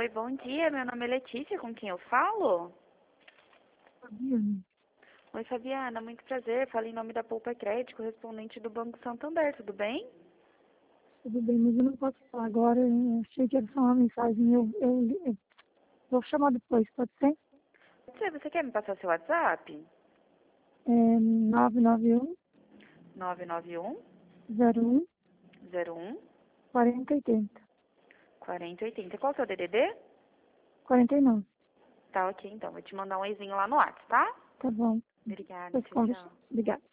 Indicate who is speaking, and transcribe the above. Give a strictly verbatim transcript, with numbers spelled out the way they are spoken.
Speaker 1: Oi, bom dia. Meu nome é Letícia, com quem eu falo?
Speaker 2: Fabiana,
Speaker 1: Oi, Fabiana, muito prazer. Falo em nome da Poupa Crédito, correspondente do Banco Santander, tudo bem?
Speaker 2: tudo bem, mas eu não posso falar agora. Eu achei que era só uma mensagem. Eu, eu, eu vou chamar depois, pode ser?
Speaker 1: Você, você quer me passar seu WhatsApp?
Speaker 2: É nove nove um,
Speaker 1: nove nove um,
Speaker 2: zero um,
Speaker 1: zero um,
Speaker 2: quarenta oitenta.
Speaker 1: quarenta oitenta. Qual é o seu D D D?
Speaker 2: quarenta e nove.
Speaker 1: Tá, ok, então. Vou te mandar um oizinho lá no WhatsApp, tá?
Speaker 2: Tá bom.
Speaker 1: Obrigada,
Speaker 2: Depois
Speaker 1: tchau,
Speaker 2: conversa.
Speaker 1: tchau.
Speaker 2: Obrigada.